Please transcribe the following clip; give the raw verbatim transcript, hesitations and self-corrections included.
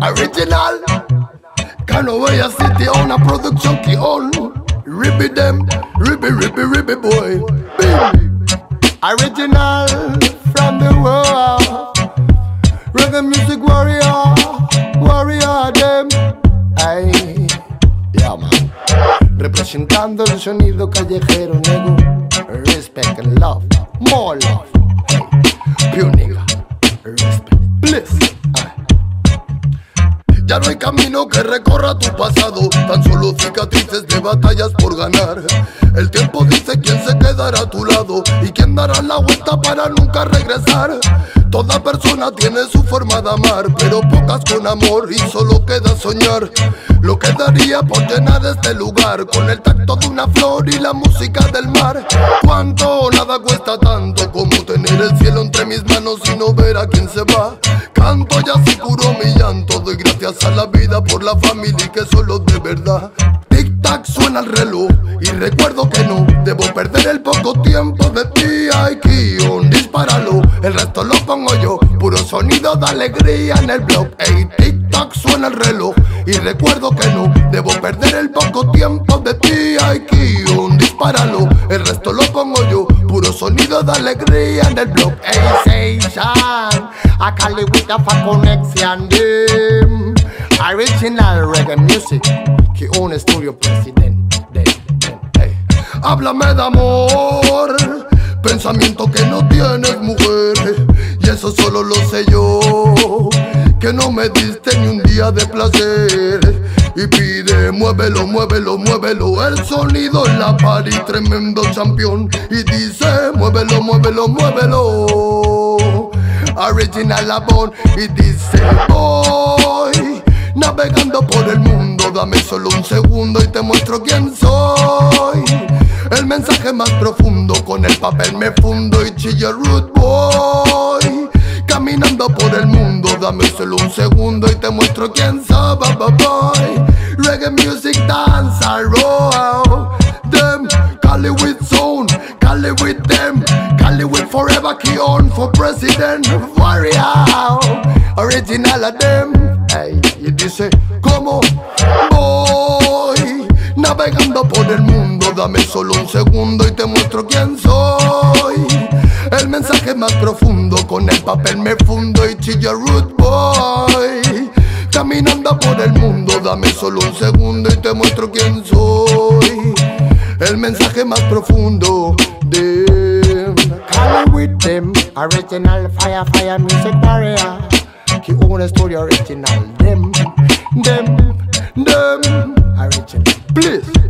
Original. Canaway City on a production key on. Ribby them, ribby, ribby, ribby boy. Baby. Original from the world. Reggae music warrior, warrior them. Ay, yeah man. Representando el sonido callejero, nego. Respect and love, more love. Hey, pure nigga. Respect, bliss. Ya no hay camino que recorra tu pasado, tan solo cicatrices de batallas por ganar. El tiempo dice quién se quedará a tu lado y quién dará la vuelta para nunca regresar. Toda persona tiene su forma de amar, pero pocas con amor y solo queda soñar. Lo que daría por llenar este lugar con el tacto de una flor y la música del mar. Cuánto nada cuesta tanto como tener el cielo entre mis manos y no ver a quién se va. Canto ya así curo mi llanto, doy gracias a la vida por la familia y que solo de verdad. Tic tac suena el reloj y recuerdo que no debo perder el poco tiempo de ti. Ay, Kion, dispáralo, el resto lo pongo yo. Puro sonido de alegría en el blog. Ey, tic tac suena el reloj y recuerdo que no debo perder el poco tiempo de ti. Ay, Kion, dispáralo, el resto lo pongo yo. Puro sonido de alegría en el blog. Ey, Seishan, I call it with a connection, them. Original reggae music, que un estudio presidente. Hey. Háblame de amor, pensamiento que no tienes, mujer. Y eso solo lo sé yo, que no me diste ni un día de placer. Y pide, muévelo, muévelo, muévelo. El sonido en la party, tremendo champion. Y dice, muévelo, muévelo, muévelo. Original Labón. Y dice, voy navegando por el mundo, dame solo un segundo y te muestro quién soy. El mensaje más profundo, con el papel me fundo y chilla root boy. Caminando por el mundo, dame solo un segundo y te muestro quién soy, boy. Reggae music dance, I roll them. Cali with zone, Cali with them, Cali with forever, key on for president. Warrior, original of them. Hey, y dice, ¿cómo voy? Navegando por el mundo, dame solo un segundo y te muestro quién soy. El mensaje más profundo, con el papel me fundo y chilla root boy. Caminando por el mundo, dame solo un segundo y te muestro quién soy. El mensaje más profundo de Cali with them, original fire, fire music warrior. Que un estudio original, them, them, them, original, please.